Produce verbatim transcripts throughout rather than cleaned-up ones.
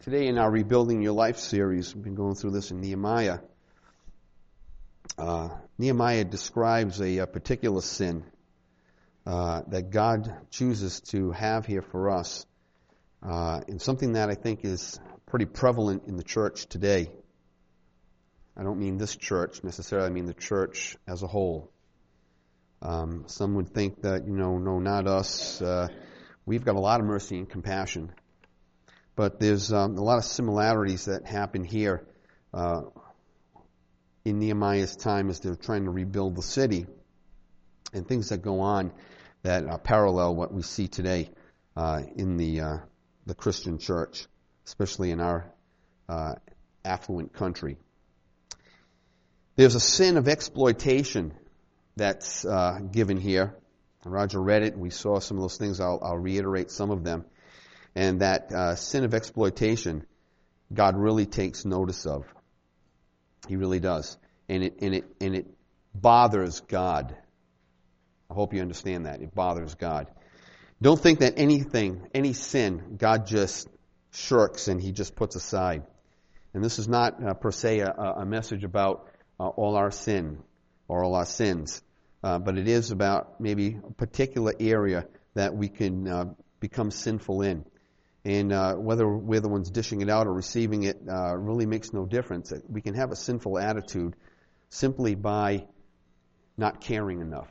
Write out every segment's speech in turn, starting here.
Today in our Rebuilding Your Life series, we've been going through this in Nehemiah. Uh, Nehemiah describes a, a particular sin uh, that God chooses to have here for us, uh, and something that I think is pretty prevalent in the church today. I don't mean this church necessarily, I mean the church as a whole. Um, some would think that, you know, no, not us. Uh, we've got a lot of mercy and compassion. But there's um, a lot of similarities that happen here uh, in Nehemiah's time as they're trying to rebuild the city, and things that go on that uh, parallel what we see today uh, in the uh, the Christian church, especially in our uh, affluent country. There's a sin of exploitation that's uh, given here. Roger read it, and we saw some of those things. I'll, I'll reiterate some of them. And that uh, sin of exploitation, God really takes notice of. He really does. And it, and it, and it bothers God. I hope you understand that. It bothers God. Don't think that anything, any sin, God just shirks and He just puts aside. And this is not uh, per se a, a message about uh, all our sin or all our sins. Uh, but it is about maybe a particular area that we can uh, become sinful in. And uh, whether we're the ones dishing it out or receiving it uh, really makes no difference. We can have a sinful attitude simply by not caring enough.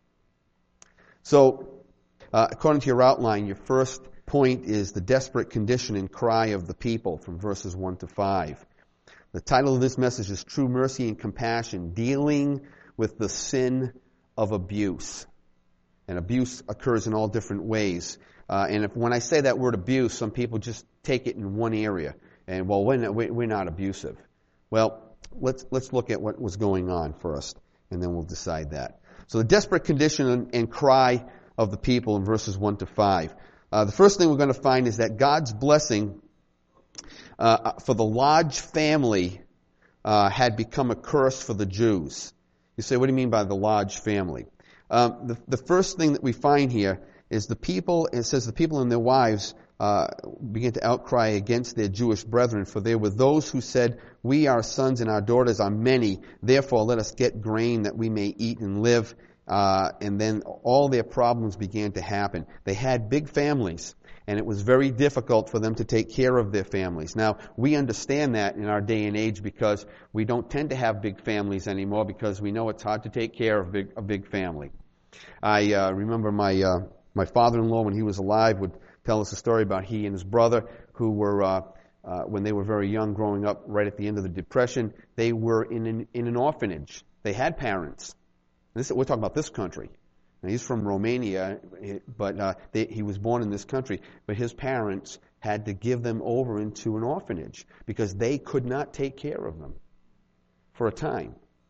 So, uh, according to your outline, your first point is the desperate condition and cry of the people from verses one to five. The title of this message is True Mercy and Compassion, dealing with the sin of abuse. And abuse occurs in all different ways. Uh, and if, when I say that word abuse, some people just take it in one area. And, well, we're not, we're not abusive. Well, let's let's look at what was going on first, and then we'll decide that. So the desperate condition and, and cry of the people in verses one to five. Uh, the first thing we're going to find is that God's blessing uh, for the Lodge family uh, had become a curse for the Jews. You say, what do you mean by the Lodge family? Um, the, the first thing that we find here is the people, it says the people and their wives uh, began to outcry against their Jewish brethren, for there were those who said, we, our sons and our daughters are many, therefore let us get grain that we may eat and live. Uh, and then all their problems began to happen. They had big families, and it was very difficult for them to take care of their families. Now, we understand that in our day and age because we don't tend to have big families anymore because we know it's hard to take care of big, a big family. I uh, remember my uh, my father-in-law, when he was alive, would tell us a story about he and his brother who were, uh, uh, when they were very young, growing up right at the end of the Depression, they were in an, in an orphanage. They had parents. This, we're talking about this country. Now, he's from Romania, but uh, they, he was born in this country. But his parents had to give them over into an orphanage because they could not take care of them for a time.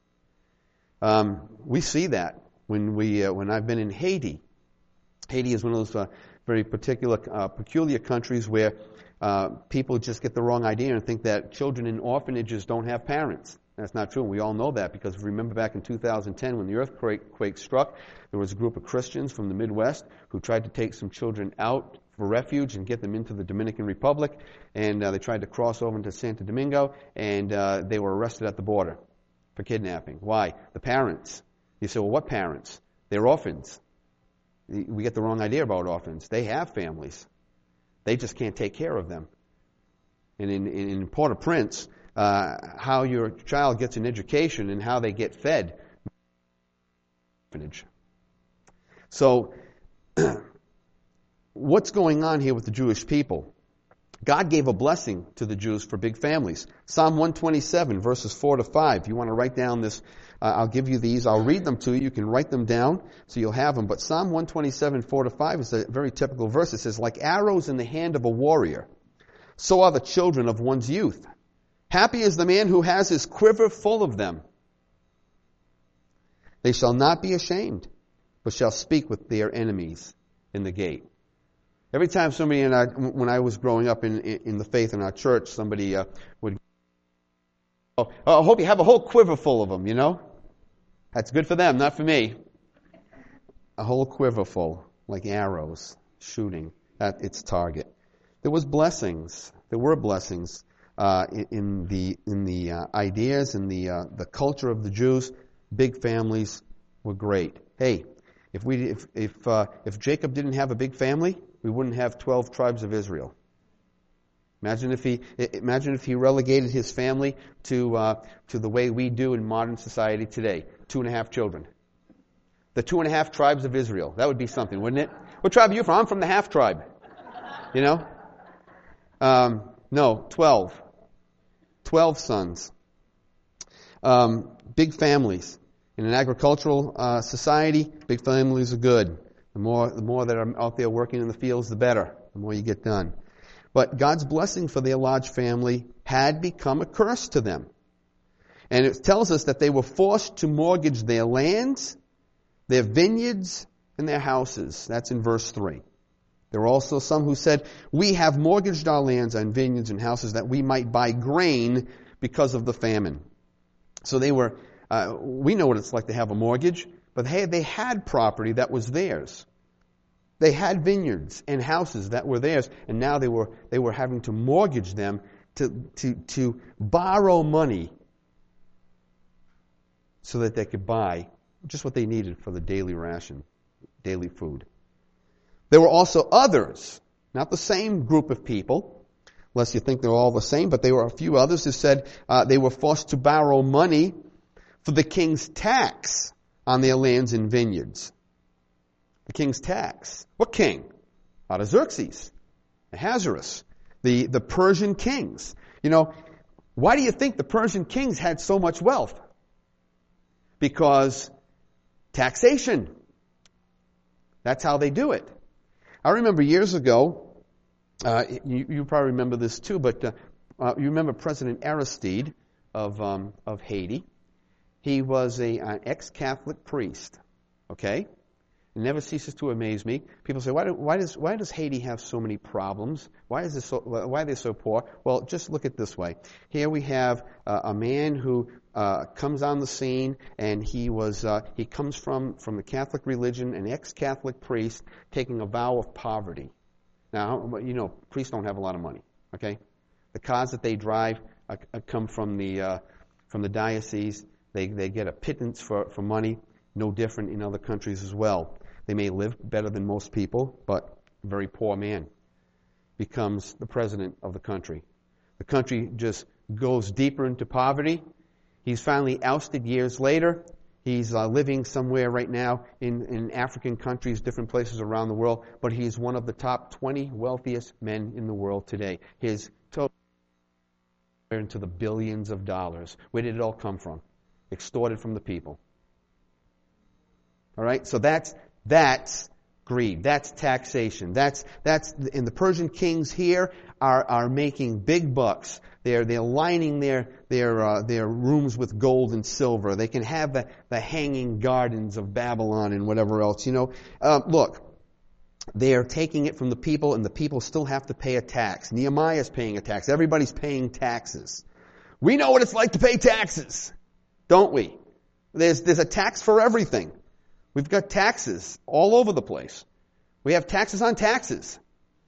Um, we see that when we uh, when I've been in Haiti. Haiti is one of those uh, very particular, uh, peculiar countries where uh, people just get the wrong idea and think that children in orphanages don't have parents. That's not true. We all know that because remember back in two thousand ten when the earthquake struck, there was a group of Christians from the Midwest who tried to take some children out for refuge and get them into the Dominican Republic, and uh, they tried to cross over into Santo Domingo, and uh, they were arrested at the border for kidnapping. Why? The parents. You say, well, what parents? They're orphans. We get the wrong idea about orphans. They have families. They just can't take care of them. And in, in Port-au-Prince, uh, how your child gets an education and how they get fed. So, what's going on here with the Jewish people? God gave a blessing to the Jews for big families. Psalm one twenty-seven, verses four to five. If you want to write down this, uh, I'll give you these. I'll read them to you. You can write them down so you'll have them. But Psalm one twenty-seven, four to five is a very typical verse. It says, like arrows in the hand of a warrior, so are the children of one's youth. Happy is the man who has his quiver full of them. They shall not be ashamed, but shall speak with their enemies in the gate. Every time somebody in our, when I was growing up in in the faith in our church, somebody uh, would, oh, I hope you have a whole quiver full of them, you know? That's good for them, not for me. A whole quiver full, like arrows, shooting at its target. There was blessings. there were blessings uh, in, in the in the uh, ideas and the uh, the culture of the Jews. Big families were great. Hey, if we if if uh, if Jacob didn't have a big family, we wouldn't have twelve tribes of Israel. Imagine if he imagine if he relegated his family to uh, to the way we do in modern society today, two and a half children. The two and a half tribes of Israel. That would be something, wouldn't it? What tribe are you from? I'm from the half tribe. You know? Um, no, twelve. Twelve sons. Um, big families. In an agricultural uh, society, big families are good. The more, the more that are out there working in the fields, the better. The more you get done. But God's blessing for their large family had become a curse to them. And it tells us that they were forced to mortgage their lands, their vineyards, and their houses. That's in verse three. There were also some who said, we have mortgaged our lands and vineyards and houses that we might buy grain because of the famine. So they were, uh, we know what it's like to have a mortgage, but hey, they had property that was theirs. They had vineyards and houses that were theirs, and now they were they were having to mortgage them to to to borrow money so that they could buy just what they needed for the daily ration, daily food. There were also others, not the same group of people, unless you think they're all the same, but there were a few others who said uh, they were forced to borrow money for the king's tax on their lands and vineyards. The king's tax. What king? Artaxerxes, Ahasuerus, the, the Persian kings. You know, why do you think the Persian kings had so much wealth? Because taxation. That's how they do it. I remember years ago, uh, you, you probably remember this too, but uh, uh, you remember President Aristide of um, of Haiti. He was a, an ex-Catholic priest. Okay? It never ceases to amaze me. People say, why, do, why does why does Haiti have so many problems? Why is this so, why are they so poor? Well, just look at it this way. Here we have uh, a man who uh, comes on the scene, and he was uh, he comes from from the Catholic religion, an ex-Catholic priest taking a vow of poverty. Now, you know, priests don't have a lot of money. Okay, the cars that they drive uh, come from the uh, from the diocese. They they get a pittance for for money. No different in other countries as well. They may live better than most people, but a very poor man becomes the president of the country. The country just goes deeper into poverty. He's finally ousted years later. He's uh, living somewhere right now in, in African countries, different places around the world, but he's one of the top twenty wealthiest men in the world today. His total into the billions of dollars. Where did it all come from? Extorted from the people. All right, so that's that's greed. That's taxation. That's that's and the Persian kings here are are making big bucks. They're they're lining their their uh, their rooms with gold and silver. They can have the the hanging gardens of Babylon and whatever else. You know, uh, look, they are taking it from the people, and the people still have to pay a tax. Nehemiah's paying a tax. Everybody's paying taxes. We know what it's like to pay taxes, don't we? There's there's a tax for everything. We've got taxes all over the place. We have taxes on taxes.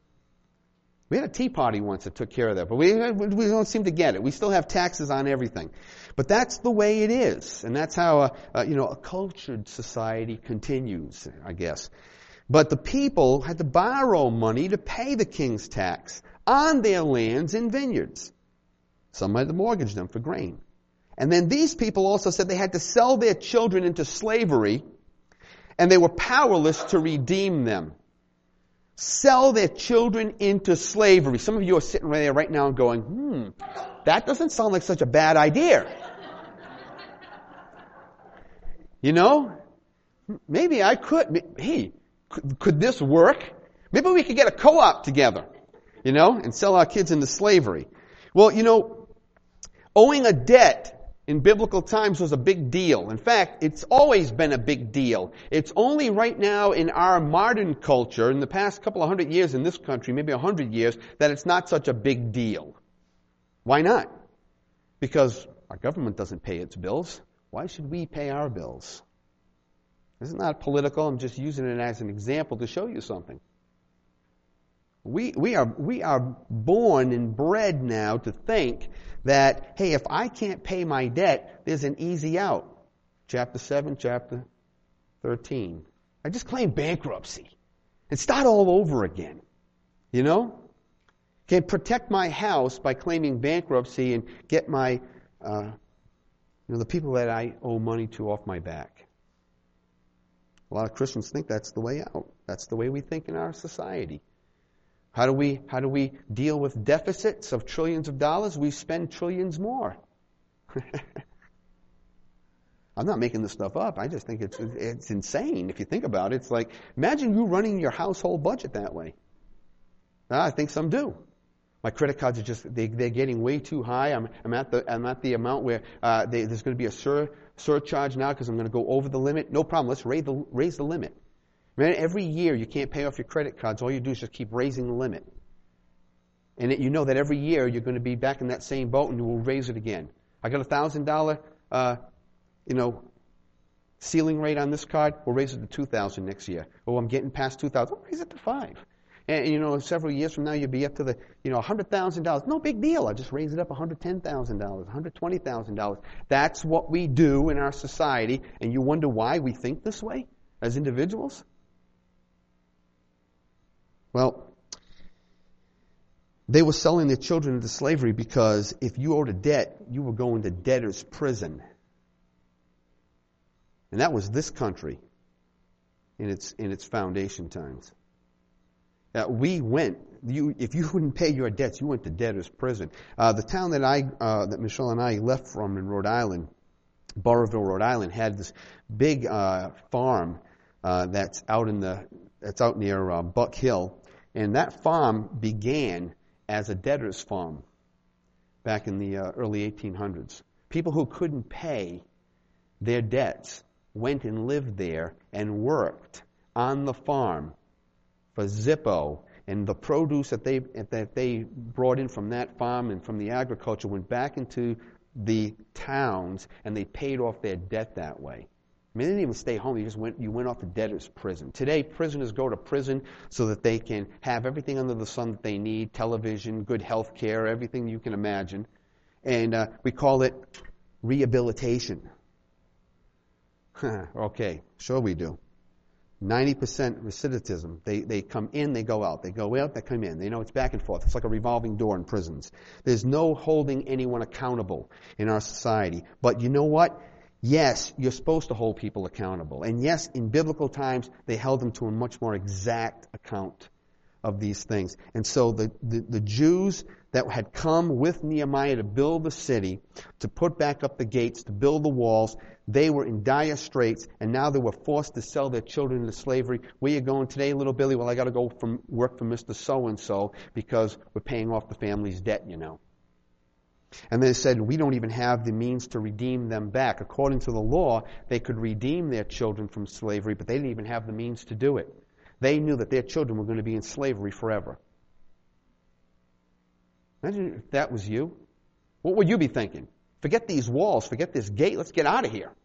We had a tea party once that took care of that, but we we don't seem to get it. We still have taxes on everything. But that's the way it is, and that's how a, a, you know a cultured society continues, I guess. But the people had to borrow money to pay the king's tax on their lands and vineyards. Some had to mortgage them for grain. And then these people also said they had to sell their children into slavery, and they were powerless to redeem them. Sell their children into slavery. Some of you are sitting right there right now and going, hmm, that doesn't sound like such a bad idea. You know, maybe I could, hey, could, could this work? Maybe we could get a co-op together, you know, and sell our kids into slavery. Well, you know, owing a debt in biblical times was a big deal. In fact, it's always been a big deal. It's only right now in our modern culture, in the past couple of hundred years in this country, maybe a hundred years, that it's not such a big deal. Why not? Because our government doesn't pay its bills. Why should we pay our bills? This is not political. I'm just using it as an example to show you something. We, we are, we are born and bred now to think that, hey, if I can't pay my debt, there's an easy out. Chapter seven, chapter thirteen. I just claim bankruptcy and start all over again. You know? Can protect my house by claiming bankruptcy and get my, uh, you know, the people that I owe money to off my back. A lot of Christians think that's the way out. That's the way we think in our society. How do we, how do we deal with deficits of trillions of dollars? We spend trillions more. I'm not making this stuff up. I just think it's it's insane if you think about it. It's like, imagine you running your household budget that way. Now, I think some do. My credit cards are just, they, they're getting way too high. I'm, I'm, at, the, I'm at the amount where uh, they, there's going to be a sur, surcharge now because I'm going to go over the limit. No problem. Let's raise the, raise the limit. Man, every year you can't pay off your credit cards. All you do is just keep raising the limit. And it, you know that every year you're going to be back in that same boat and you will raise it again. I got a one thousand dollars uh, you know, ceiling rate on this card. We'll raise it to two thousand dollars next year. Oh, I'm getting past two thousand dollars. We'll raise it to five. And, you know, several years from now, you'll be up to the, you know, one hundred thousand dollars. No big deal. I just raise it up one hundred ten thousand dollars, one hundred twenty thousand dollars. That's what we do in our society. And you wonder why we think this way as individuals? Well, they were selling their children into slavery because if you owed a debt, you were going to debtor's prison. And that was this country in its in its foundation times. Uh, we went, you, if you wouldn't pay your debts, you went to debtor's prison. Uh, the town that I, uh, that Michelle and I left from in Rhode Island, Burrillville, Rhode Island, had this big uh, farm uh, that's out in the, that's out near uh, Buck Hill, and that farm began as a debtor's farm back in the uh, early eighteen hundreds. People who couldn't pay their debts went and lived there and worked on the farm for Zippo, and the produce that they that they brought in from that farm and from the agriculture went back into the towns, and they paid off their debt that way. I mean, they didn't even stay home. You just went you went off to debtor's prison. Today, prisoners go to prison so that they can have everything under the sun that they need: television, good health care, everything you can imagine, and uh, we call it rehabilitation. Okay, sure we do. ninety percent recidivism. They they come in, they go out. They go out, they come in. They know it's back and forth. It's like a revolving door in prisons. There's no holding anyone accountable in our society. But you know what? Yes, you're supposed to hold people accountable. And yes, in biblical times, they held them to a much more exact account of these things. And so the, the, the Jews that had come with Nehemiah to build the city, to put back up the gates, to build the walls, they were in dire straits, and now they were forced to sell their children into slavery. Where you going today, little Billy? Well, I got to go from work for Mister So-and-so because we're paying off the family's debt, you know. And they said, we don't even have the means to redeem them back. According to the law, they could redeem their children from slavery, but they didn't even have the means to do it. They knew that their children were going to be in slavery forever. Imagine if that was you. What would you be thinking? Forget these walls. Forget this gate. Let's get out of here.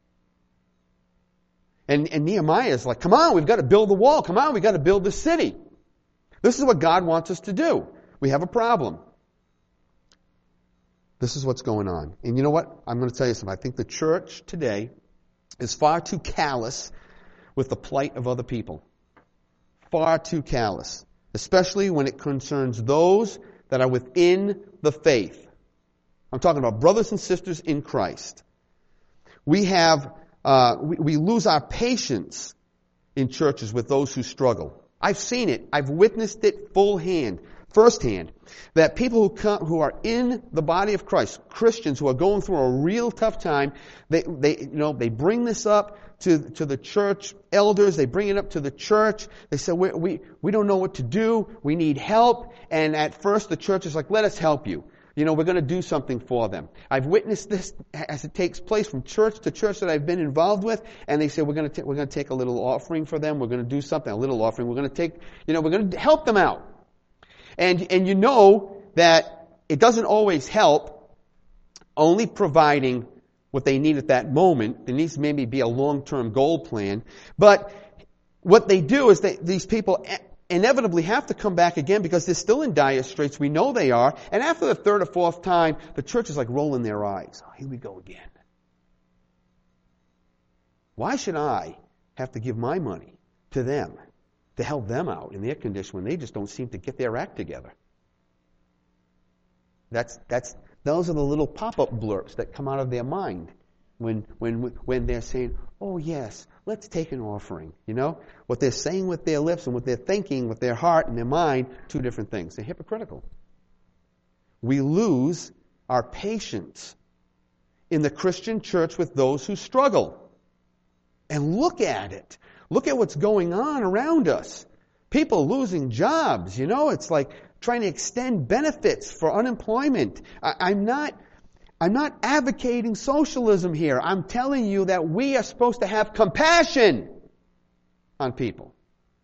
And, and Nehemiah is like, come on, we've got to build the wall. Come on, we've got to build the city. This is what God wants us to do. We have a problem. This is what's going on. And you know what? I'm going to tell you something. I think the church today is far too callous with the plight of other people. Far too callous. Especially when it concerns those that are within the faith. I'm talking about brothers and sisters in Christ. We have, uh, we, we lose our patience in churches with those who struggle. I've seen it. I've witnessed it full hand, firsthand. That people who come, who are in the body of Christ, Christians who are going through a real tough time, they, they, you know, they bring this up to, to the church elders. They bring it up to the church. They say, we, we, we don't know what to do. We need help. And at first the church is like, let us help you. You know, we're going to do something for them. I've witnessed this as it takes place from church to church that I've been involved with, and they say we're going to t- we're going to take a little offering for them. We're going to do something, a little offering. We're going to take, you know, we're going to help them out. And and you know that it doesn't always help only providing what they need at that moment. There needs to maybe be a long-term goal plan. But what they do is they, these people inevitably have to come back again because they're still in dire straits. We know they are. And after the third or fourth time, the church is like rolling their eyes. Oh, here we go again. Why should I have to give my money to them to help them out in their condition when they just don't seem to get their act together? That's that's those are the little pop-up blurps that come out of their mind when when when they're saying, "Oh yes, let's take an offering." You know, what they're saying with their lips and what they're thinking with their heart and their mind, two different things. They're hypocritical. We lose our patience in the Christian church with those who struggle. And look at it. Look at what's going on around us. People losing jobs, you know, it's like trying to extend benefits for unemployment. I, I'm not I'm not advocating socialism here. I'm telling you that we are supposed to have compassion on people.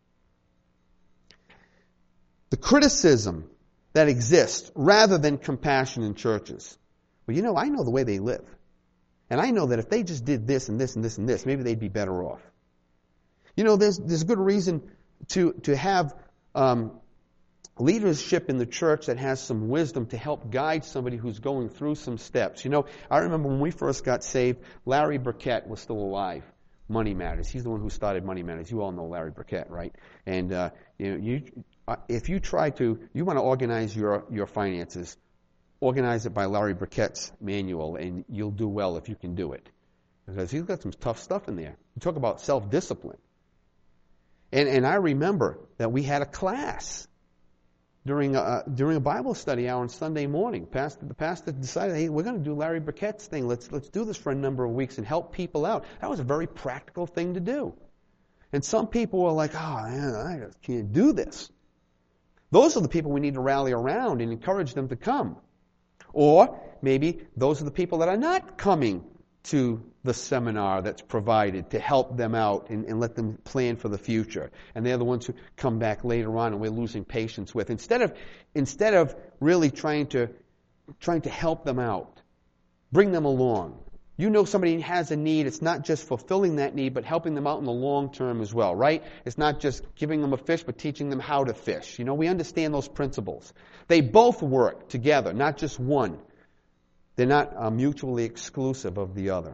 The criticism that exists rather than compassion in churches. Well, you know, I know the way they live. And I know that if they just did this and this and this and this, maybe they'd be better off. You know, there's there's good reason to to have um, leadership in the church that has some wisdom to help guide somebody who's going through some steps. You know, I remember when we first got saved, Larry Burkett was still alive. Money Matters. He's the one who started Money Matters. You all know Larry Burkett, right? And uh, you know, you uh, if you try to, you want to organize your your finances. Organize it by Larry Burkett's manual, and you'll do well if you can do it. Because he's got some tough stuff in there. You talk about self-discipline. And and I remember that we had a class during a, during a Bible study hour on Sunday morning. Pastor, the pastor decided, hey, we're going to do Larry Burkett's thing. Let's let's do this for a number of weeks and help people out. That was a very practical thing to do. And some people were like, oh, man, I just can't do this. Those are the people we need to rally around and encourage them to come. Or maybe those are the people that are not coming to the seminar that's provided to help them out and, and let them plan for the future. And they're the ones who come back later on and we're losing patience with. Instead of instead of really trying to trying to help them out, bring them along. You know somebody has a need, it's not just fulfilling that need, but helping them out in the long term as well, right? It's not just giving them a fish, but teaching them how to fish. You know, we understand those principles. They both work together, not just one. They're not uh, mutually exclusive of the other.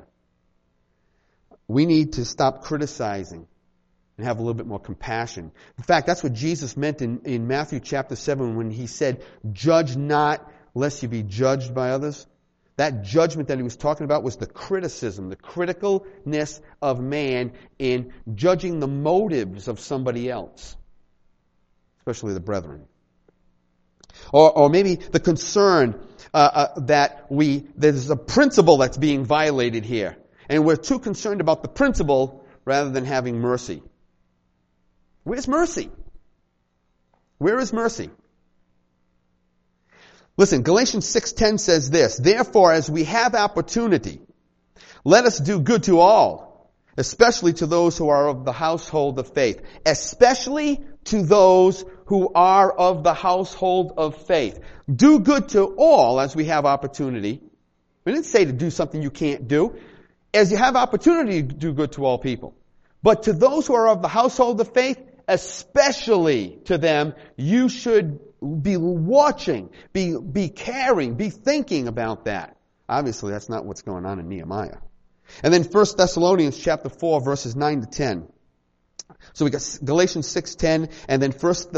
We need to stop criticizing and have a little bit more compassion. In fact, that's what Jesus meant in, in Matthew chapter seven when he said, "Judge not, lest you be judged by others." That judgment that he was talking about was the criticism, the criticalness of man in judging the motives of somebody else, especially the brethren. Or, or maybe the concern uh, uh, that we there's a principle that's being violated here, and we're too concerned about the principle rather than having mercy. Where's mercy? Where is mercy? Listen, Galatians six ten says this, "Therefore, as we have opportunity, let us do good to all, especially to those who are of the household of faith." Especially to those who are of the household of faith. Do good to all as we have opportunity. We didn't say to do something you can't do. As you have opportunity, do good to all people. But to those who are of the household of faith, especially to them, you should be watching, be, be caring, be thinking about that. Obviously, that's not what's going on in Nehemiah. And then First Thessalonians chapter four, verses nine to ten. So we got Galatians six ten, and then First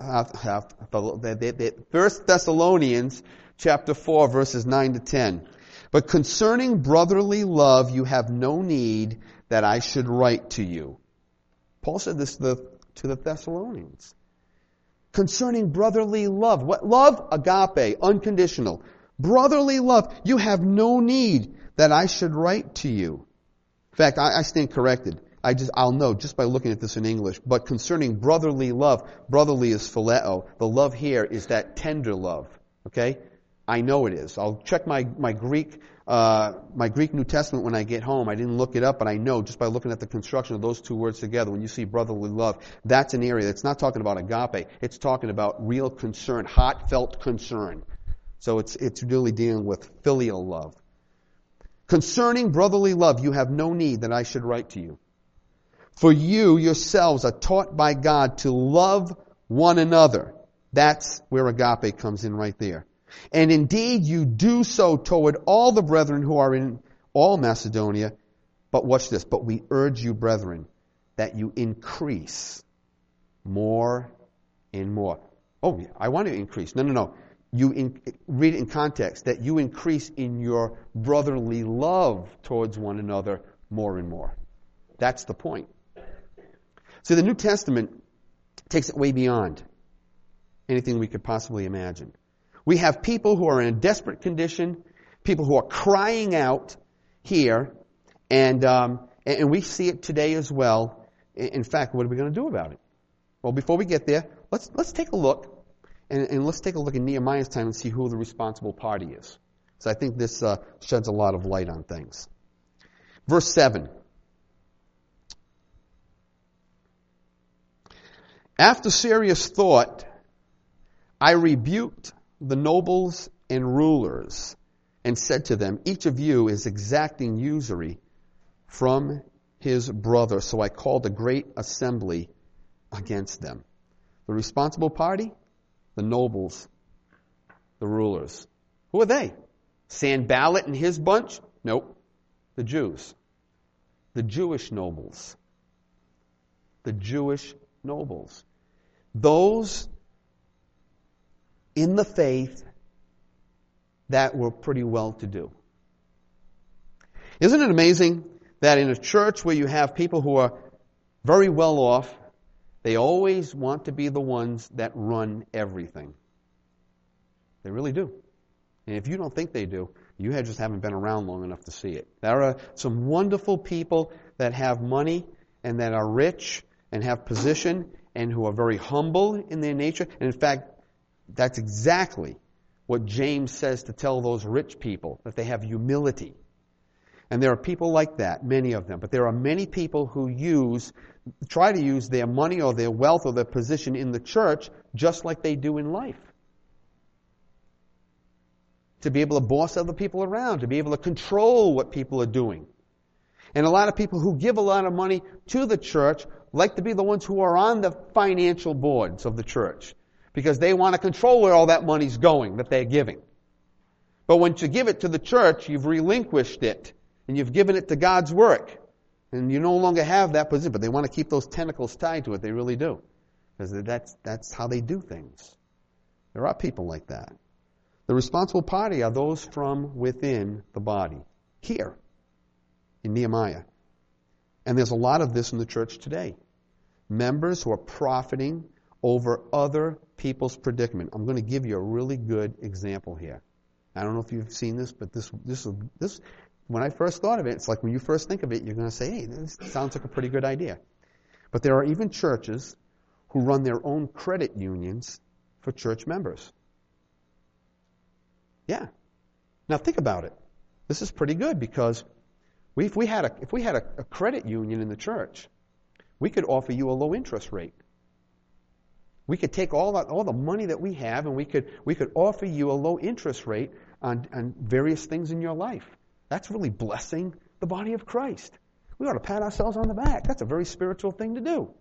Thessalonians chapter four, verses nine to ten. "But concerning brotherly love, you have no need that I should write to you." Paul said this to the, to the Thessalonians. Concerning brotherly love. What love? Agape, unconditional. Brotherly love, you have no need that I should write to you. In fact, I, I stand corrected. I just, I'll know just by looking at this in English. But concerning brotherly love, brotherly is phileo. The love here is that tender love. Okay? I know it is. I'll check my, my Greek, uh, my Greek New Testament when I get home. I didn't look it up, but I know just by looking at the construction of those two words together, when you see brotherly love, that's an area that's not talking about agape. It's talking about real concern, heartfelt concern. So it's, it's really dealing with filial love. Concerning brotherly love, you have no need that I should write to you. For you yourselves are taught by God to love one another. That's where agape comes in right there. And indeed you do so toward all the brethren who are in all Macedonia. But watch this. But we urge you, brethren, that you increase more and more. Oh, yeah, I want to increase. No, no, no. You in, read it in context. That you increase in your brotherly love towards one another more and more. That's the point. So the New Testament takes it way beyond anything we could possibly imagine. We have people who are in a desperate condition, people who are crying out here, and um, and we see it today as well. In fact, what are we going to do about it? Well, before we get there, let's let's take a look, and, and let's take a look in Nehemiah's time and see who the responsible party is. So I think this uh, sheds a lot of light on things. Verse seven. After serious thought, I rebuked the nobles and rulers and said to them, each of you is exacting usury from his brother. So I called a great assembly against them. The responsible party? The nobles, the rulers. Who are they? Sanballat and his bunch? Nope. The Jews. The Jewish nobles. The Jewish nobles. Those in the faith that were pretty well to do. Isn't it amazing that in a church where you have people who are very well off, they always want to be the ones that run everything? They really do. And if you don't think they do, you just haven't been around long enough to see it. There are some wonderful people that have money and that are rich and have position and who are very humble in their nature. And in fact, that's exactly what James says to tell those rich people, that they have humility. And there are people like that, many of them. But there are many people who use, try to use their money or their wealth or their position in the church just like they do in life. To be able to boss other people around, to be able to control what people are doing. And a lot of people who give a lot of money to the church like to be the ones who are on the financial boards of the church, because they want to control where all that money's going that they're giving. But when you give it to the church, you've relinquished it, and you've given it to God's work. And you no longer have that position, but they want to keep those tentacles tied to it. They really do. Because that's, that's how they do things. There are people like that. The responsible party are those from within the body. Here, in Nehemiah. And there's a lot of this in the church today. Members who are profiting over other people's predicament. I'm going to give you a really good example here. I don't know if you've seen this, but this, this, this, when I first thought of it, it's like when you first think of it, you're going to say, hey, this sounds like a pretty good idea. But there are even churches who run their own credit unions for church members. Yeah. Now think about it. This is pretty good because we, if we had a, if we had a, a credit union in the church, we could offer you a low interest rate. We could take all that, all the money that we have, and we could we could offer you a low interest rate on, on various things in your life. That's really blessing the body of Christ. We ought to pat ourselves on the back. That's a very spiritual thing to do.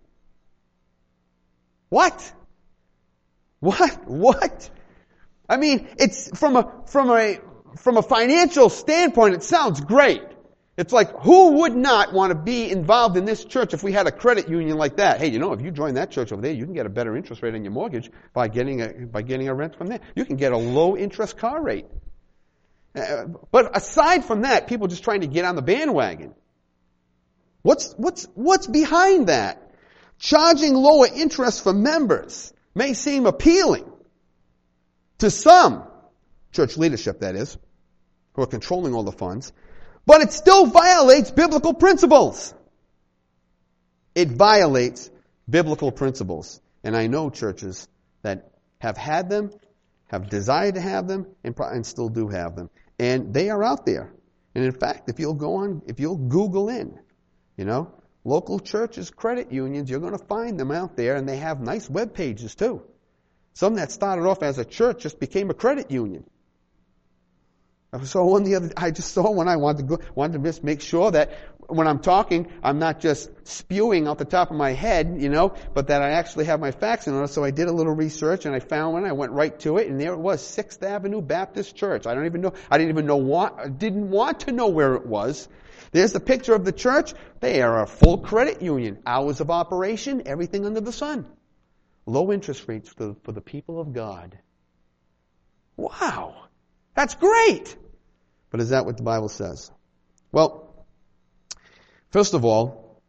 What? What? What? I mean, it's from a from a from a financial standpoint, it sounds great. It's like, who would not want to be involved in this church if we had a credit union like that? Hey, you know, if you join that church over there, you can get a better interest rate on your mortgage by getting a by getting a rent from there. You can get a low interest car rate. Uh, but aside from that, people just trying to get on the bandwagon. What's what's what's behind that? Charging lower interest for members may seem appealing to some church leadership, that is, who are controlling all the funds. But it still violates biblical principles. It violates biblical principles. And I know churches that have had them, have desired to have them, and, and still do have them. And they are out there. And in fact, if you'll go on, if you'll Google in, you know, local churches, credit unions, you're going to find them out there, and they have nice web pages too. Some that started off as a church just became a credit union. I saw one the other. I just saw one. I wanted to go, wanted to just make sure that when I'm talking, I'm not just spewing out the top of my head, you know, but that I actually have my facts in order. So I did a little research and I found one. I went right to it, and there it was, Sixth Avenue Baptist Church. I don't even know. I didn't even know what. Didn't want to know where it was. There's the picture of the church. They are a full credit union. Hours of operation, everything under the sun. Low interest rates for, for the people of God. Wow. That's great. But is that what the Bible says? Well, first of all,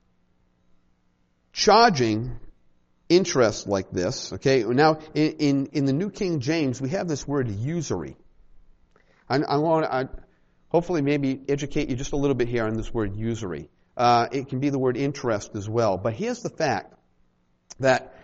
charging interest like this, okay, now in, in, in the New King James, we have this word usury. I, I want to hopefully maybe educate you just a little bit here on this word usury. Uh, it can be the word interest as well. But here's the fact that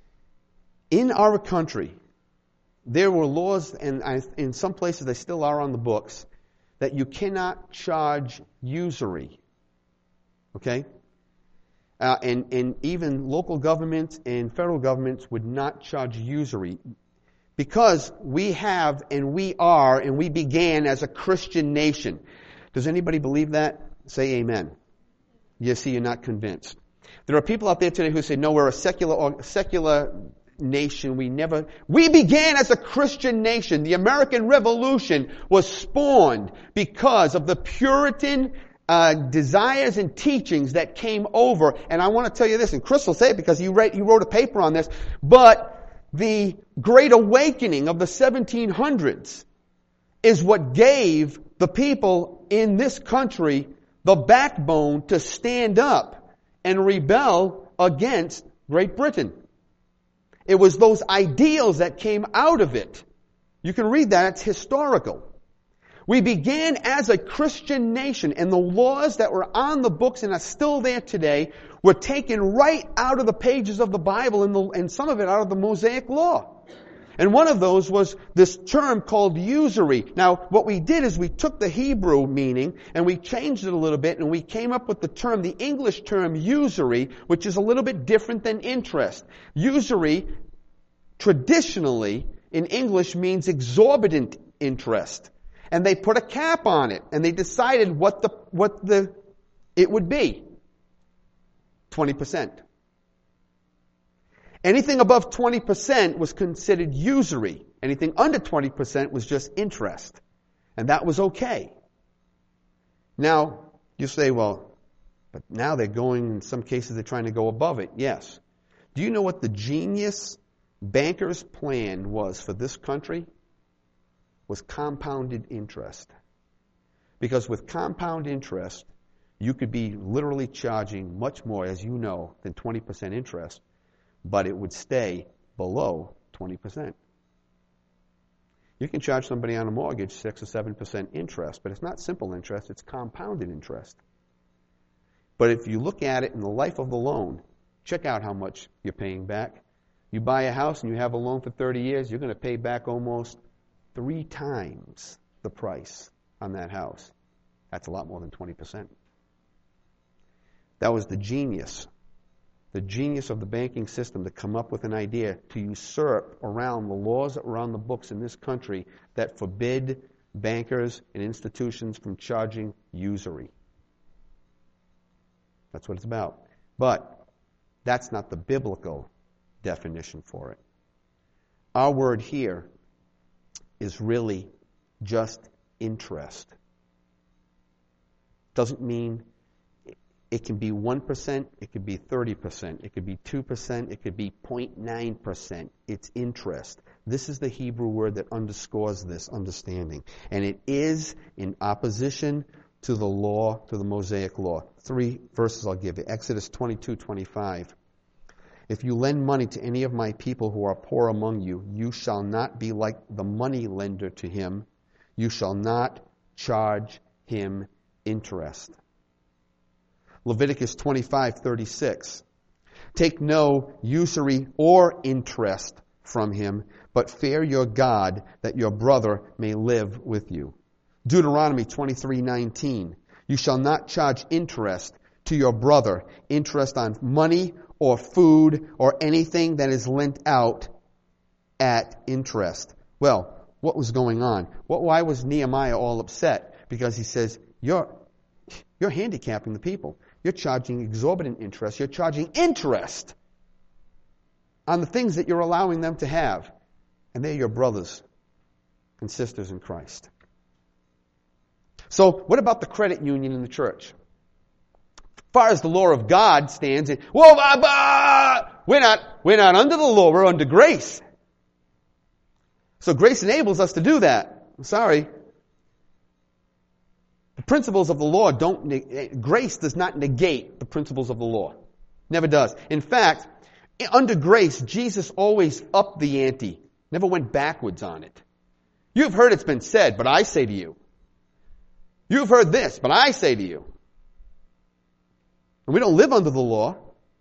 in our country, there were laws, and I, in some places they still are on the books, that you cannot charge usury. Okay? Uh, and, and even local governments and federal governments would not charge usury because we have and we are and we began as a Christian nation. Does anybody believe that? Say amen. You see, you're not convinced. There are people out there today who say, no, we're a secular or secular nation. We never, we began as a Christian nation. The American Revolution was spawned because of the Puritan uh, desires and teachings that came over. And I want to tell you this, and Chris will say it because he wrote, he wrote a paper on this, but the Great Awakening of the seventeen hundreds is what gave the people in this country the backbone to stand up and rebel against Great Britain. It was those ideals that came out of it. You can read that. It's historical. We began as a Christian nation, and the laws that were on the books and are still there today were taken right out of the pages of the Bible and, the, and some of it out of the Mosaic Law. And one of those was this term called usury. Now, what we did is we took the Hebrew meaning and we changed it a little bit, and we came up with the term, the English term usury, which is a little bit different than interest. Usury, traditionally, in English means exorbitant interest. And they put a cap on it, and they decided what the what the it would be. twenty percent. Anything above twenty percent was considered usury. Anything under twenty percent was just interest. And that was okay. Now, you say, well, but now they're going, in some cases they're trying to go above it. Yes. Do you know what the genius banker's plan was for this country? Was compounded interest. Because with compound interest, you could be literally charging much more, as you know, than twenty percent interest, but it would stay below twenty percent. You can charge somebody on a mortgage six or seven percent interest, but it's not simple interest, it's compounded interest. But if you look at it in the life of the loan, check out how much you're paying back. You buy a house and you have a loan for thirty years, you're going to pay back almost three times the price on that house. That's a lot more than twenty percent. That was the genius. The genius of the banking system to come up with an idea to usurp around the laws that were on the books in this country that forbid bankers and institutions from charging usury. That's what it's about. But that's not the biblical definition for it. Our word here is really just interest. Doesn't mean it can be one percent, it could be thirty percent, it could be two percent, it could be zero point nine percent. It's interest. This is the Hebrew word that underscores this understanding. And it is in opposition to the law, to the Mosaic law. Three verses I'll give you. Exodus twenty-two twenty-five. If you lend money to any of my people who are poor among you, you shall not be like the money lender to him. You shall not charge him interest. Leviticus twenty-five thirty-six. Take no usury or interest from him, but fear your God, that your brother may live with you. Deuteronomy twenty-three nineteen. You shall not charge interest to your brother, interest on money or food or anything that is lent out at interest. Well, what was going on? What, why was Nehemiah all upset? Because he says, you're, you're handicapping the people. You're charging exorbitant interest. You're charging interest on the things that you're allowing them to have. And they're your brothers and sisters in Christ. So, what about the credit union in the church? As far as the law of God stands, it, whoa, bah, bah, we're not, we're not under the law, we're under grace. So grace enables us to do that. I'm sorry. The principles of the law don't, grace does not negate the principles of the law. Never does. In fact, under grace, Jesus always upped the ante. Never went backwards on it. You've heard it's been said, but I say to you. You've heard this, but I say to you. And we don't live under the law.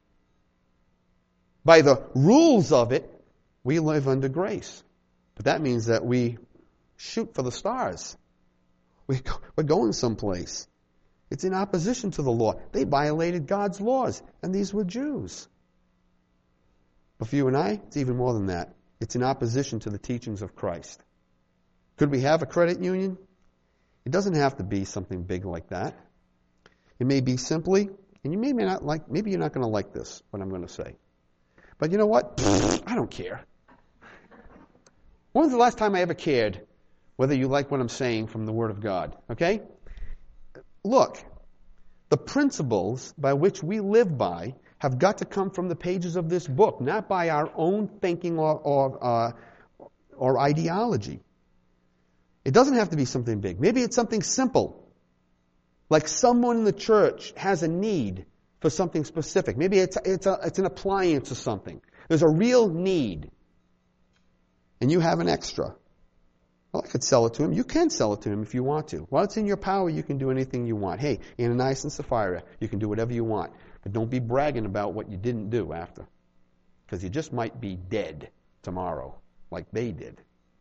By the rules of it, we live under grace. But that means that we shoot for the stars. We, we're going someplace. It's in opposition to the law. They violated God's laws, and these were Jews. But for you and I, it's even more than that. It's in opposition to the teachings of Christ. Could we have a credit union? It doesn't have to be something big like that. It may be simply, and you may, may not like, maybe you're not going to like this, what I'm going to say. But you know what? I don't care. When was the last time I ever cared whether you like what I'm saying from the Word of God? Okay? Look, the principles by which we live by have got to come from the pages of this book, not by our own thinking or, or, uh, or ideology. It doesn't have to be something big. Maybe it's something simple. Like someone in the church has a need for something specific. Maybe it's, it's, a, it's an appliance or something. There's a real need. And you have an extra. Well, I could sell it to him. You can sell it to him if you want to. While it's in your power, you can do anything you want. Hey, Ananias and Sapphira, you can do whatever you want. But don't be bragging about what you didn't do after. Because you just might be dead tomorrow, like they did.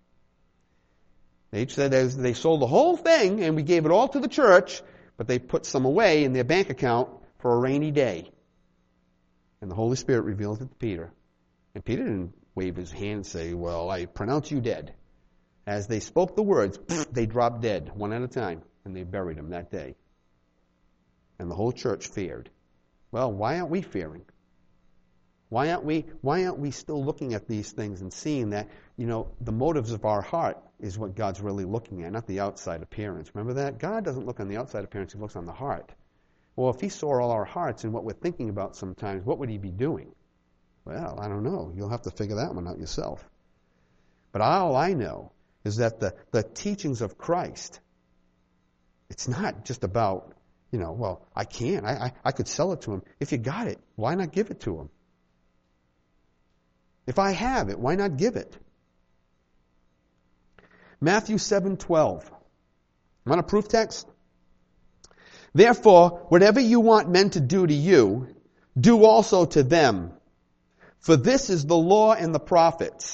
They said they sold the whole thing and we gave it all to the church, but they put some away in their bank account for a rainy day. And the Holy Spirit revealed it to Peter. And Peter didn't wave his hand and say, well, I pronounce you dead. As they spoke the words, they dropped dead, one at a time, and they buried him that day. And the whole church feared. Well, why aren't we fearing? Why aren't we, why aren't we still looking at these things and seeing that, you know, the motives of our heart is what God's really looking at, not the outside appearance. Remember that? God doesn't look on the outside appearance, He looks on the heart. Well, if He saw all our hearts and what we're thinking about sometimes, what would He be doing? Well, I don't know. You'll have to figure that one out yourself. But all I know is that the, the teachings of Christ, it's not just about, you know, well, I can. I, I, I could sell it to him. If you got it, why not give it to him? If I have it, why not give it? Matthew seven twelve. Want a proof text? Therefore, whatever you want men to do to you, do also to them. For this is the law and the prophets.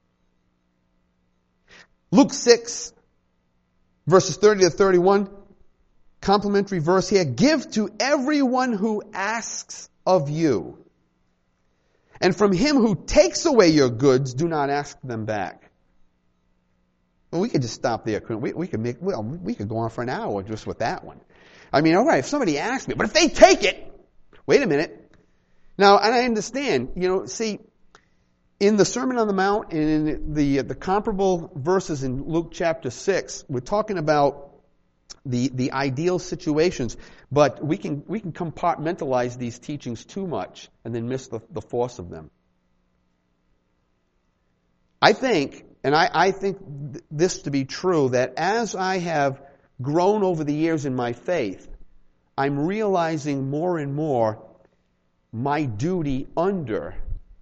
Luke six, verses thirty to thirty-one, complementary verse here. Give to everyone who asks of you. And from him who takes away your goods, do not ask them back. Well, we could just stop there, couldn't we? We could make, well, we could go on for an hour just with that one. I mean, all right, if somebody asks me, but if they take it, wait a minute. Now, and I understand, you know, see, in the Sermon on the Mount and in the, the comparable verses in Luke chapter six, we're talking about the, the ideal situations, but we can, we can compartmentalize these teachings too much and then miss the, the force of them. I think, and I, I think th- this to be true, that as I have grown over the years in my faith, I'm realizing more and more my duty under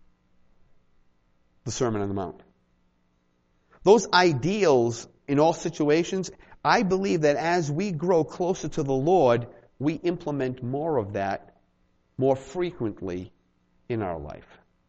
the Sermon on the Mount. Those ideals in all situations, I believe that as we grow closer to the Lord, we implement more of that more frequently in our life.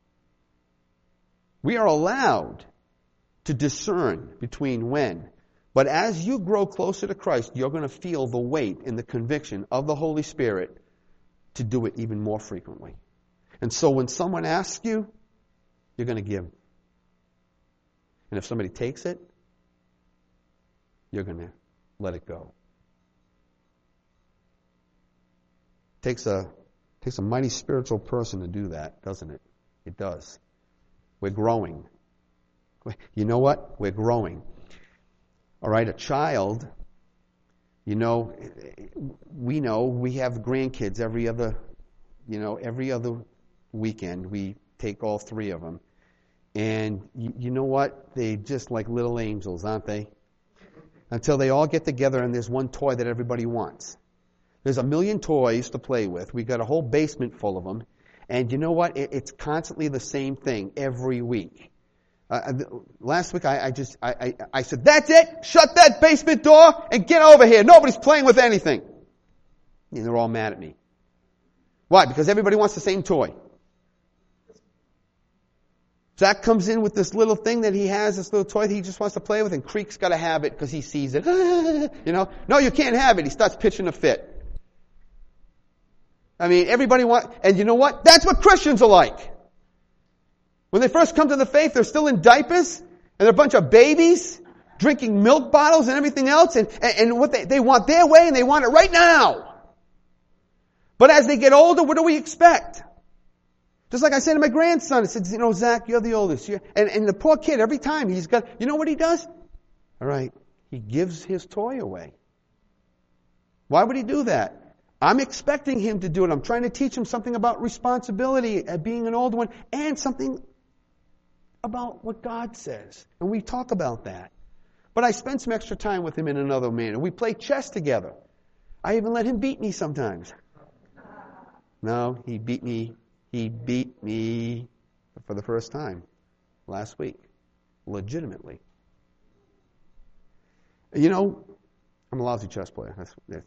We are allowed to discern between when. But as you grow closer to Christ, you're going to feel the weight and the conviction of the Holy Spirit to do it even more frequently. And so when someone asks you, you're going to give. And if somebody takes it, you're going to let it go. takes a takes a mighty spiritual person to do that, doesn't it? It does. We're growing. You know what? We're growing. All right, a child, you know, we know we have grandkids every other, you know, every other weekend. We take all three of them. And you, you know what? They just like little angels, aren't they? Until they all get together and there's one toy that everybody wants. There's a million toys to play with. We got a whole basement full of them. And you know what? It, it's constantly the same thing every week. Uh, last week I, I just, I, I, I said, that's it! Shut that basement door and get over here. Nobody's playing with anything. And they're all mad at me. Why? Because everybody wants the same toy. Zach comes in with this little thing that he has, this little toy that he just wants to play with, and Creek's got to have it because he sees it. You know, no, you can't have it. He starts pitching a fit. I mean, everybody wants, and you know what? That's what Christians are like. When they first come to the faith, they're still in diapers, and they're a bunch of babies, drinking milk bottles and everything else, and, and, and what they, they want their way, and they want it right now. But as they get older, what do we expect? Just like I said to my grandson, I said, you know, Zach, you're the oldest. You're, and, and the poor kid, every time he's got, you know what he does? All right, he gives his toy away. Why would he do that? I'm expecting him to do it. I'm trying to teach him something about responsibility at being an older one, and something about what God says. And we talk about that. But I spend some extra time with him in another manner. We play chess together. I even let him beat me sometimes. No, he beat me. He beat me for the first time last week. Legitimately. You know, I'm a lousy chess player. That's, that's.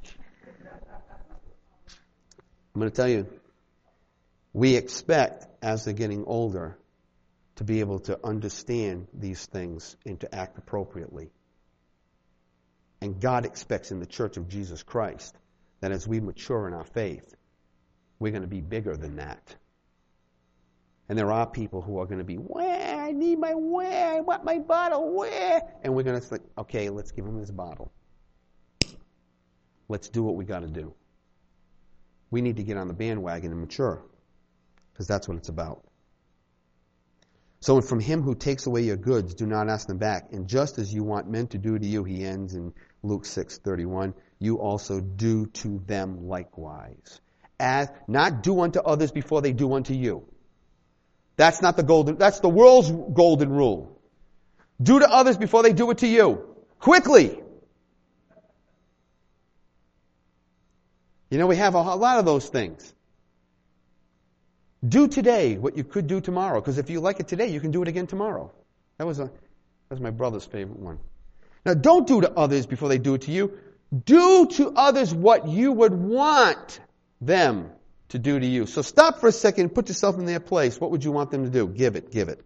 I'm going to tell you, we expect, as they're getting older, to be able to understand these things and to act appropriately. And God expects in the Church of Jesus Christ that as we mature in our faith, we're going to be bigger than that. And there are people who are going to be, where? I need my where? I want my bottle, where? And we're going to say, okay, let's give him his bottle. Let's do what we got to do. We need to get on the bandwagon and mature, because that's what it's about. So from him who takes away your goods, do not ask them back. And just as you want men to do to you, he ends in Luke six thirty-one, you also do to them likewise. As, not do unto others before they do unto you. That's not the golden, that's the world's golden rule. Do to others before they do it to you. Quickly. You know, we have a lot of those things. Do today what you could do tomorrow, because if you like it today, you can do it again tomorrow. That was a, that was my brother's favorite one. Now, don't do to others before they do it to you. Do to others what you would want them to do to you. So stop for a second, put yourself in their place. What would you want them to do? Give it, give it.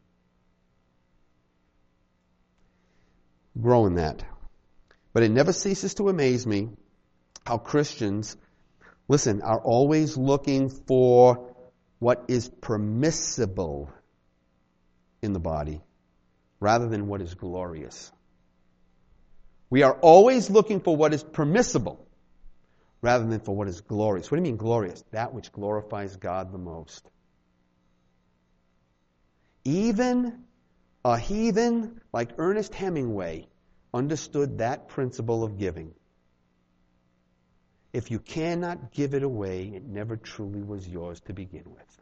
Grow in that. But it never ceases to amaze me how Christians, listen, are always looking for what is permissible in the body rather than what is glorious. We are always looking for what is permissible rather than for what is glorious. What do you mean glorious? That which glorifies God the most. Even a heathen like Ernest Hemingway understood that principle of giving. If you cannot give it away, it never truly was yours to begin with.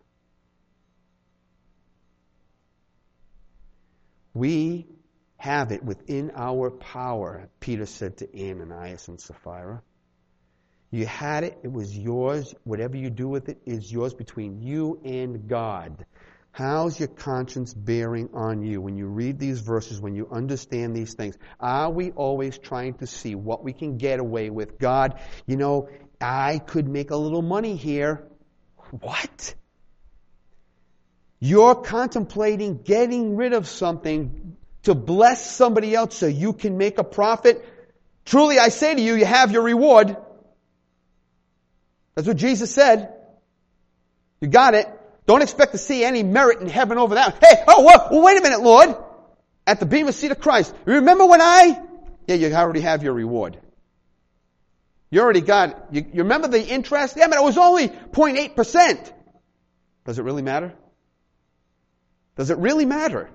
We have it within our power, Peter said to Ananias and Sapphira. You had it, it was yours. Whatever you do with it is yours between you and God. How's your conscience bearing on you when you read these verses, when you understand these things? Are we always trying to see what we can get away with? God, you know, I could make a little money here. What? You're contemplating getting rid of something to bless somebody else so you can make a profit? Truly, I say to you, you have your reward. That's what Jesus said. You got it. Don't expect to see any merit in heaven over that. Hey, oh, well, well, wait a minute, Lord. At the bema seat of Christ. Remember when I... Yeah, you already have your reward. You already got, you, you remember the interest? Yeah, but it was only zero point eight percent. Does it really matter? Does it really matter?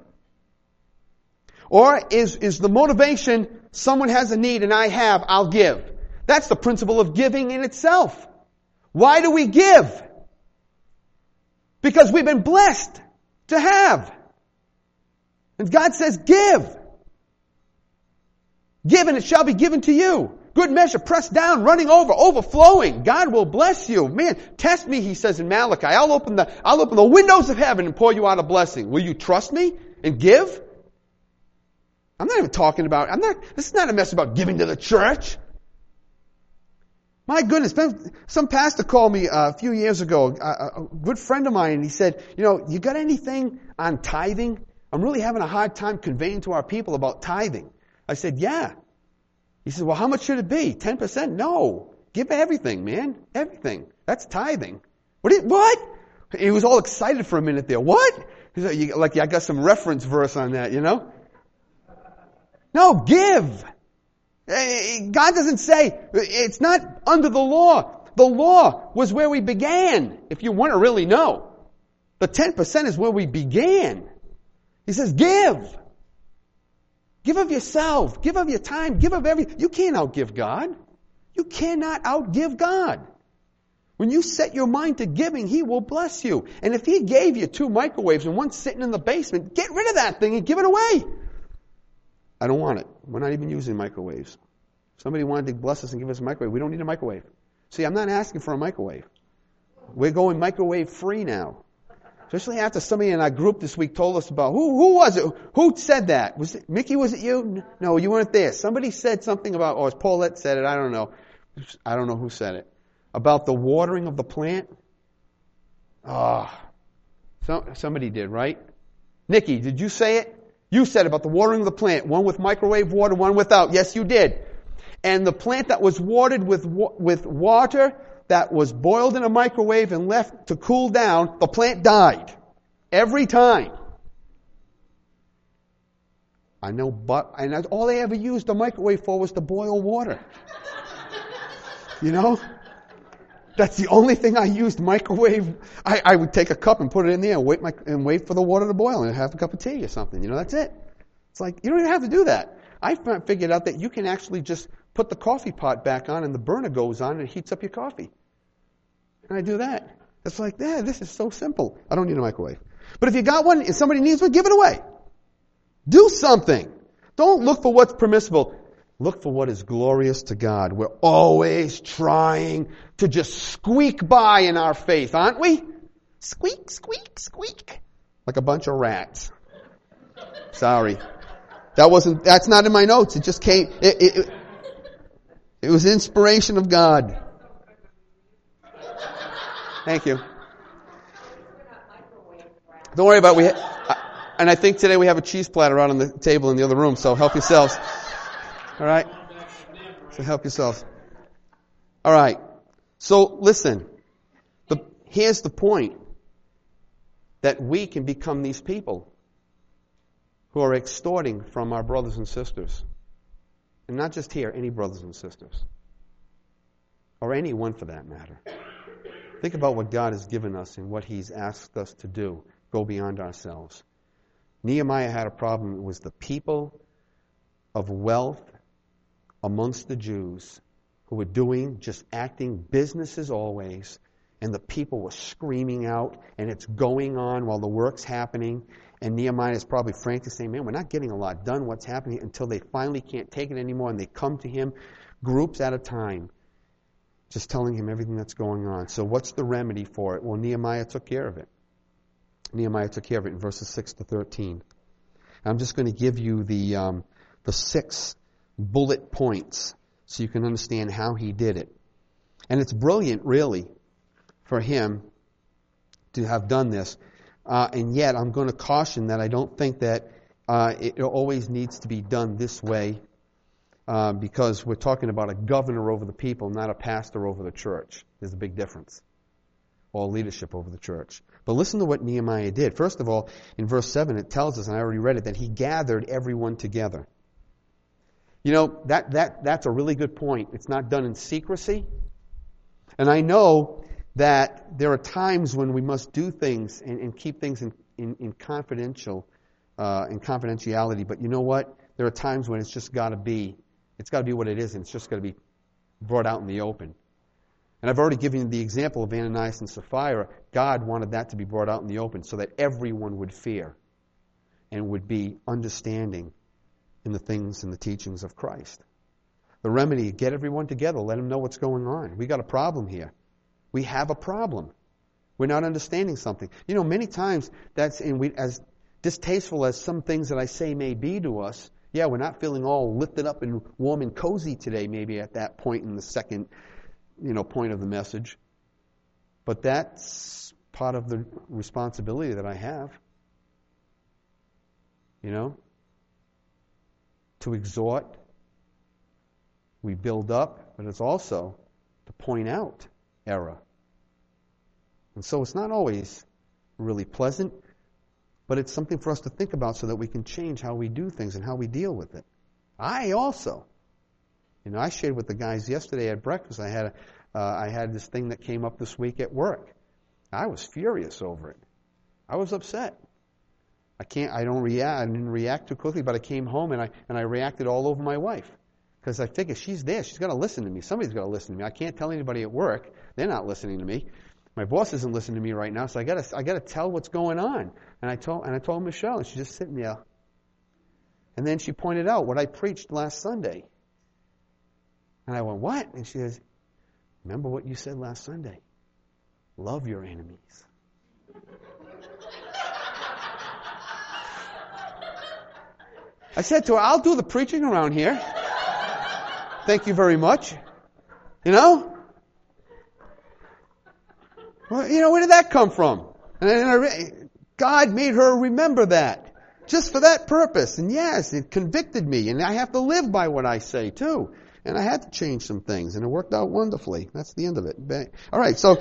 Or is, is the motivation, someone has a need and I have, I'll give. That's the principle of giving in itself. Why do we give? Because we've been blessed to have. And God says, give. Give and it shall be given to you. Good measure, pressed down, running over, overflowing. God will bless you. Man, test me, he says in Malachi. I'll open the, I'll open the windows of heaven and pour you out a blessing. Will you trust me and give? I'm not even talking about, I'm not, this is not a mess about giving to the church. My goodness, some pastor called me a few years ago, a, a good friend of mine, and he said, you know, you got anything on tithing? I'm really having a hard time conveying to our people about tithing. I said, yeah. He said, well, how much should it be? ten percent? No. Give everything, man. Everything. That's tithing. What? Is, what? He was all excited for a minute there. What? He's like, you, like, I got some reference verse on that, you know? No, give. God doesn't say, it's not under the law. The law was where we began, if you want to really know. The ten percent is where we began. He says, give. Give of yourself. Give of your time. Give of everything. You can't outgive God. You cannot outgive God. When you set your mind to giving, He will bless you. And if He gave you two microwaves and one's sitting in the basement, get rid of that thing and give it away. I don't want it. We're not even using microwaves. Somebody wanted to bless us and give us a microwave. We don't need a microwave. See, I'm not asking for a microwave. We're going microwave free now. Especially after somebody in our group this week told us about, who who was it? Who said that? Was it, Mickey, was it you? No, you weren't there. Somebody said something about, or Paulette said it, I don't know. I don't know who said it. About the watering of the plant. Ah, oh, so, somebody did, right? Nikki, did you say it? You said about the watering of the plant. One with microwave water, one without. Yes, you did. And the plant that was watered with with water that was boiled in a microwave and left to cool down, the plant died. Every time. I know, but and all they ever used the microwave for was to boil water. You know? That's the only thing I used microwave. I, I would take a cup and put it in there and wait my, and wait for the water to boil and have a cup of tea or something. You know, that's it. It's like, you don't even have to do that. I figured out that you can actually just put the coffee pot back on and the burner goes on and it heats up your coffee. And I do that. It's like, yeah, this is so simple. I don't need a microwave. But if you got one and somebody needs one, give it away. Do something. Don't look for what's permissible. Look for what is glorious to God. We're always trying to just squeak by in our faith, aren't we? Squeak, squeak, squeak. Like a bunch of rats. Sorry. That wasn't, that's not in my notes. It just came, it, it, it, it was inspiration of God. Thank you. Don't worry about it. We ha- and I think today we have a cheese platter out on the table in the other room, so help yourselves. All right? So help yourselves. All right. So listen. The, here's the point. That we can become these people who are extorting from our brothers and sisters. And not just here, any brothers and sisters. Or anyone for that matter. Think about what God has given us and what He's asked us to do. Go beyond ourselves. Nehemiah had a problem. It was the people of wealth amongst the Jews who were doing, just acting business as always, and the people were screaming out, and it's going on while the work's happening, and Nehemiah is probably frankly saying, man, we're not getting a lot done, what's happening, until they finally can't take it anymore, and they come to him groups at a time, just telling him everything that's going on. So what's the remedy for it? Well, Nehemiah took care of it. Nehemiah took care of it in verses six to thirteen. I'm just going to give you the um, the six bullet points so you can understand how he did it. And it's brilliant, really, for him to have done this. Uh, and yet, I'm going to caution that I don't think that uh, it always needs to be done this way uh, because we're talking about a governor over the people, not a pastor over the church. There's a big difference. Or leadership over the church. But listen to what Nehemiah did. First of all, in verse seven, it tells us, and I already read it, that he gathered everyone together. You know, that, that that's a really good point. It's not done in secrecy. And I know that there are times when we must do things and, and keep things in, in, in confidential, uh, in confidentiality. But you know what? There are times when it's just got to be, it's got to be what it is, and it's just got to be brought out in the open. And I've already given you the example of Ananias and Sapphira. God wanted that to be brought out in the open so that everyone would fear and would be understanding in the things and the teachings of Christ. The remedy, get everyone together, let them know what's going on. We got a problem here. We have a problem. We're not understanding something. You know, many times that's in we as distasteful as some things that I say may be to us. Yeah, we're not feeling all lifted up and warm and cozy today, maybe at that point in the second, you know, point of the message. But that's part of the responsibility that I have. You know? To exhort, we build up, but it's also to point out error. And so it's not always really pleasant, but it's something for us to think about so that we can change how we do things and how we deal with it. I also, you know, I shared with the guys yesterday at breakfast, I had a, uh, I had this thing that came up this week at work. I was furious over it. I was upset. I can't. I don't react. I didn't react too quickly, but I came home and I and I reacted all over my wife because I figured she's there. She's got to listen to me. Somebody's got to listen to me. I can't tell anybody at work. They're not listening to me. My boss isn't listening to me right now, so I got to I got to tell what's going on. And I told and I told Michelle, and she's just sitting there. And then she pointed out what I preached last Sunday. And I went, what? And she says, remember what you said last Sunday? Love your enemies. I said to her, I'll do the preaching around here. Thank you very much. You know? Well, you know, where did that come from? And I, God made her remember that. Just for that purpose. And yes, it convicted me. And I have to live by what I say, too. And I had to change some things. And it worked out wonderfully. That's the end of it. All right, so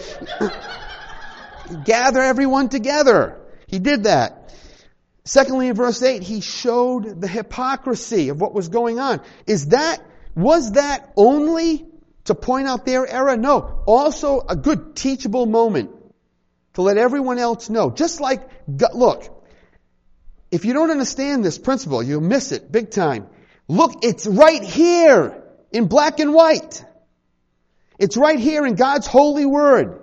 gather everyone together. He did that. Secondly, in verse eight, he showed the hypocrisy of what was going on. Is that, was that only to point out their error? No. Also a good teachable moment to let everyone else know. Just like, look, if you don't understand this principle, you'll miss it big time. Look, it's right here in black and white. It's right here in God's holy word.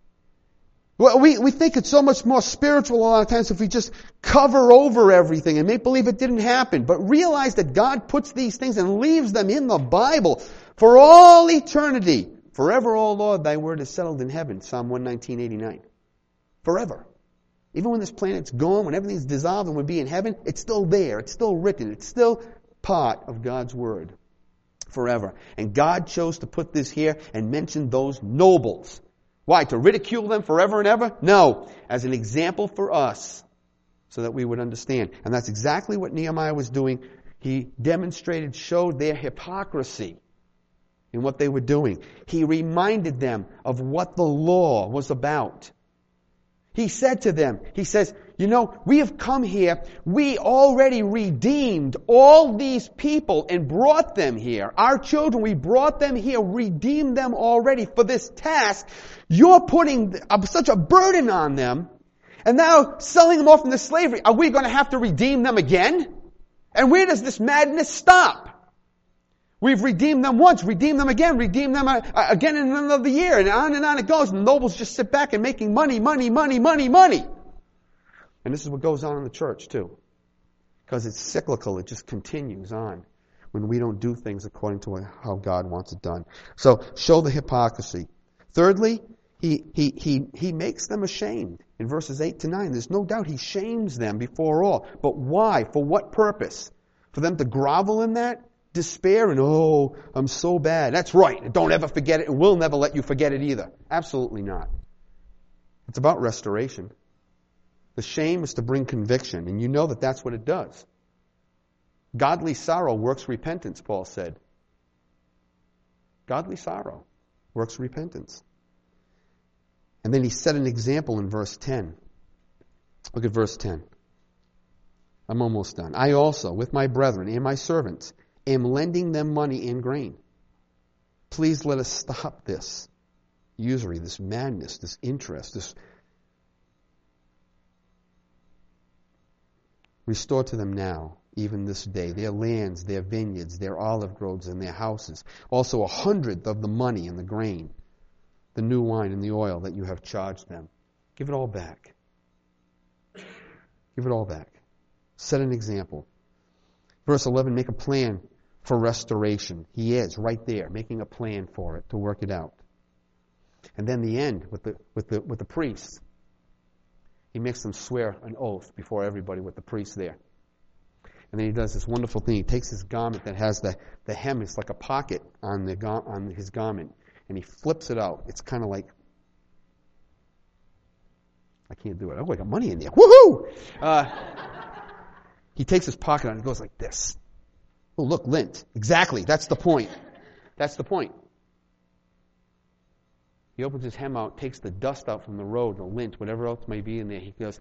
Well, we, we think it's so much more spiritual a lot of times if we just cover over everything and make believe it didn't happen. But realize that God puts these things and leaves them in the Bible for all eternity. Forever, O Lord, thy word is settled in heaven. Psalm one nineteen eighty-nine. Forever. Even when this planet's gone, when everything's dissolved and we'll be in heaven, it's still there. It's still written. It's still part of God's word. Forever. And God chose to put this here and mention those nobles. Why? To ridicule them forever and ever? No. As an example for us, so that we would understand. And that's exactly what Nehemiah was doing. He demonstrated, showed their hypocrisy in what they were doing. He reminded them of what the law was about. He said to them, he says, you know, we have come here, we already redeemed all these people and brought them here. Our children, we brought them here, redeemed them already for this task. You're putting such a burden on them, and now selling them off into slavery. Are we going to have to redeem them again? And where does this madness stop? We've redeemed them once, redeemed them again, redeemed them again in another year, and on and on it goes. And the nobles just sit back and making money, money, money, money, money. And this is what goes on in the church too. Because it's cyclical, it just continues on when we don't do things according to how God wants it done. So, show the hypocrisy. Thirdly, he, he, he, he makes them ashamed. In verses eight to nine, there's no doubt he shames them before all. But why? For what purpose? For them to grovel in that? Despair and, oh, I'm so bad. That's right. Don't ever forget it, and we'll never let you forget it either. Absolutely not. It's about restoration. The shame is to bring conviction, and you know that that's what it does. Godly sorrow works repentance, Paul said. Godly sorrow works repentance. And then he set an example in verse ten. Look at verse ten. I'm almost done. I also, with my brethren and my servants, am lending them money and grain. Please let us stop this usury, this madness, this interest, this restore to them now, even this day, their lands, their vineyards, their olive groves, and their houses. Also a hundredth of the money and the grain, the new wine and the oil that you have charged them. Give it all back. Give it all back. Set an example. Verse eleven, make a plan for restoration. He is right there, making a plan for it, to work it out. And then the end with the with the with the priests. He makes them swear an oath before everybody with the priest there. And then he does this wonderful thing. He takes his garment that has the, the hem, it's like a pocket on the on his garment, and he flips it out. It's kind of like, I can't do it. Oh, I got money in there. Woohoo! Uh, he takes his pocket out and it goes like this. Oh, look, lint. Exactly. That's the point. That's the point. He opens his hem out, takes the dust out from the road, the lint, whatever else may be in there. He goes,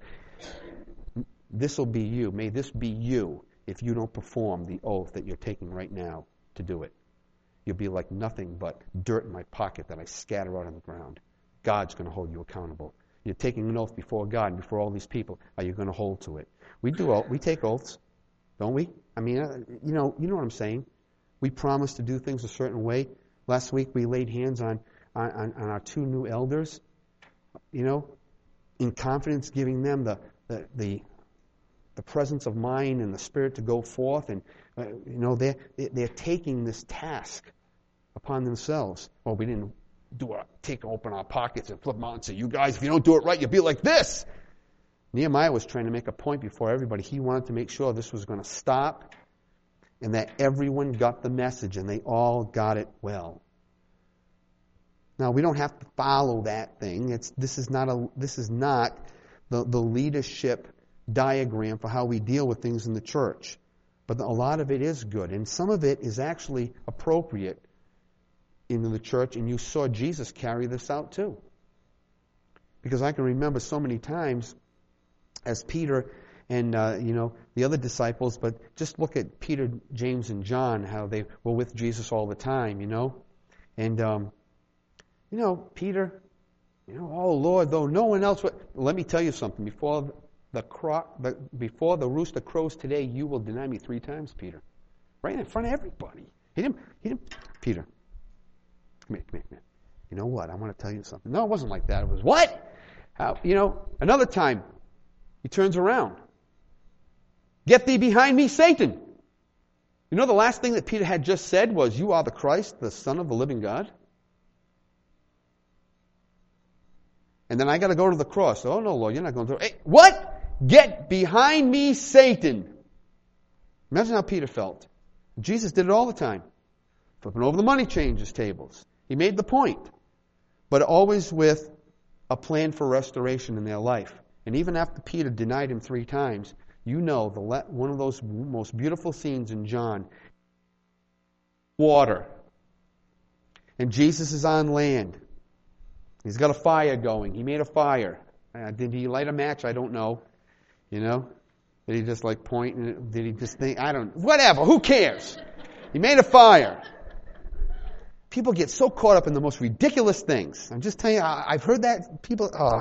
this will be you. May this be you if you don't perform the oath that you're taking right now to do it. You'll be like nothing but dirt in my pocket that I scatter out on the ground. God's going to hold you accountable. You're taking an oath before God and before all these people. Are you going to hold to it? We do. We take oaths, don't we? I mean, you know, you know what I'm saying. We promise to do things a certain way. Last week we laid hands on on, on, on our two new elders. You know, in confidence, giving them the the the, the presence of mind and the spirit to go forth, and uh, you know they're they're taking this task upon themselves. Well, we didn't do a take open our pockets and flip them out and say, "You guys, if you don't do it right, you'll be like this." Nehemiah was trying to make a point before everybody. He wanted to make sure this was going to stop and that everyone got the message and they all got it well. Now, we don't have to follow that thing. It's this is not a this is not the, the leadership diagram for how we deal with things in the church. But a lot of it is good, and some of it is actually appropriate in the church, and you saw Jesus carry this out too. Because I can remember so many times as Peter and uh, you know the other disciples, but just look at Peter, James, and John, how they were with Jesus all the time, you know. And um, you know, Peter, you know, oh Lord, though no one else would. Let me tell you something. Before the, cro- the before the rooster crows today, you will deny me three times, Peter. Right in front of everybody. He didn't. He didn't. Peter, come here, come here, come here. You know what? I want to tell you something. No, it wasn't like that. It was what? How? You know, another time. He turns around. Get thee behind me, Satan. You know the last thing that Peter had just said was, you are the Christ, the Son of the living God? And then I got to go to the cross. Oh, no, Lord, you're not going to. Hey, what? Get behind me, Satan. Imagine how Peter felt. Jesus did it all the time. Flipping over the money changers tables. He made the point. But always with a plan for restoration in their life. And even after Peter denied him three times, you know the one of those most beautiful scenes in John. Water. And Jesus is on land. He's got a fire going. He made a fire. Uh, did he light a match? I don't know. You know? Did he just like point? And did he just think? I don't. Whatever. Who cares? He made a fire. People get so caught up in the most ridiculous things. I'm just telling you, I, I've heard that. People, oh,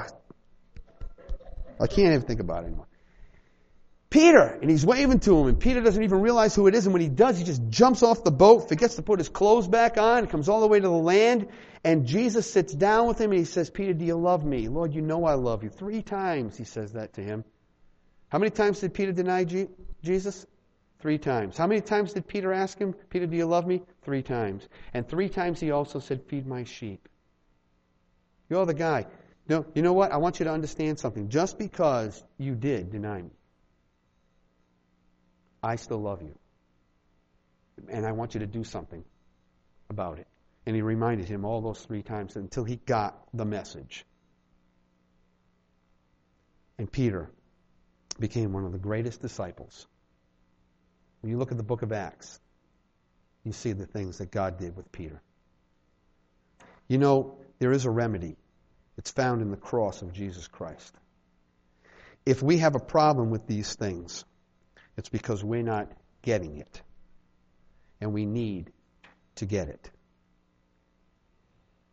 I can't even think about it anymore. Peter, and he's waving to him, and Peter doesn't even realize who it is, and when he does, he just jumps off the boat, forgets to put his clothes back on, comes all the way to the land, and Jesus sits down with him, and he says, Peter, do you love me? Lord, you know I love you. Three times he says that to him. How many times did Peter deny G- Jesus? Three times. How many times did Peter ask him, Peter, do you love me? Three times. And three times he also said, feed my sheep. You're the guy. No, you know what? I want you to understand something. Just because you did deny me, I still love you. And I want you to do something about it. And he reminded him all those three times until he got the message. And Peter became one of the greatest disciples. When you look at the book of Acts, you see the things that God did with Peter. You know, there is a remedy. It's found in the cross of Jesus Christ. If we have a problem with these things, it's because we're not getting it. and we need to get it.